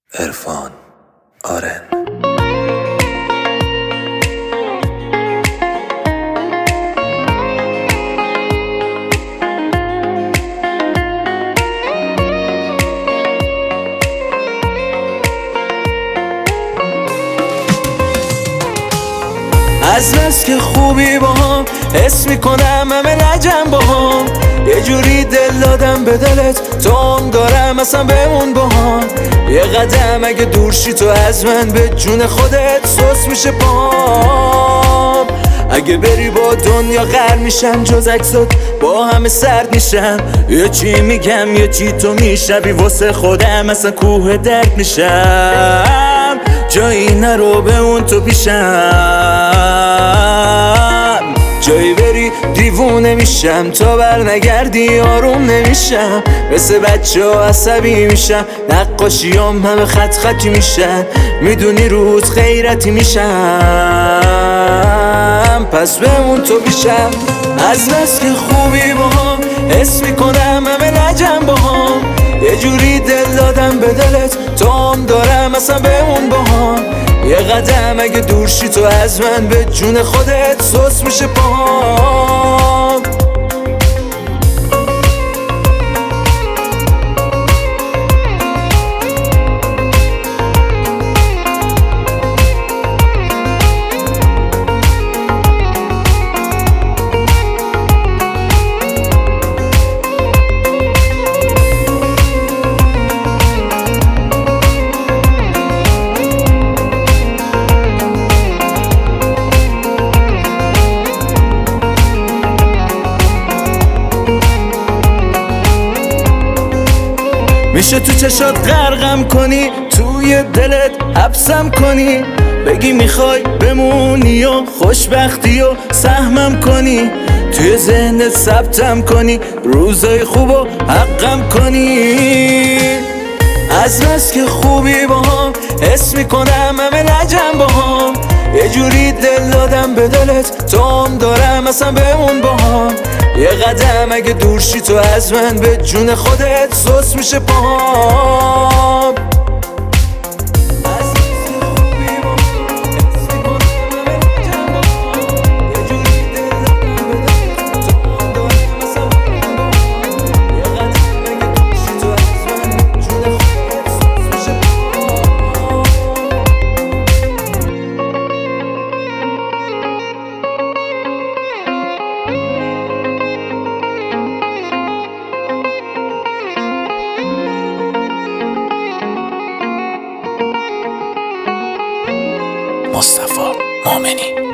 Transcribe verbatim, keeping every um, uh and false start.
عرفان آرن. از بس که خوبی با هم حس میکنم همه لجم با هم، یه جوری دل دادم به دلت تو هم دارم اصلا بمون با هم. یه قدم اگه دور شی تو از من به جون خودت سوس میشه پام. اگه بری با دنیا غر میشم، جز عکسات با همه سرد میشم. یه چی میگم یه چی تو میشوی، واسه خودم اصلا کوه درد میشم. جایی نرو به اون تو پیشم، جایی بری دیوونه میشم. تا بر نگردی آروم نمیشم، مثل بچه ها عصبی میشم. نقاشیام همه خط خطی میشن، میدونی روز غیرتی میشم. پس بمون تو پیشم. از بس که خوبی با هم حس میکنم همه لجم با هم، یه جوری دل دادم به دلت تو هم دارم اصلا بمون با هم. یه قدم اگه دور شی تو از من به جون خودت سوس میشه پام. میشه تو چشات غرقم کنی، توی دلت حبسم کنی، بگی میخوای بمونی و خوشبختی و سهمم کنی، توی ذهنت ثبتم کنی، روزای خوب و حقم کنی. از بس که خوبی با هم حس میکنم همه لجم با هم، یه جوری دل دادم به دلت تو هم دارم اصلا بمون با هم. یه قدم اگه دور شی تو از من به جون خودت سوس میشه پام. مصطفی مؤمنی.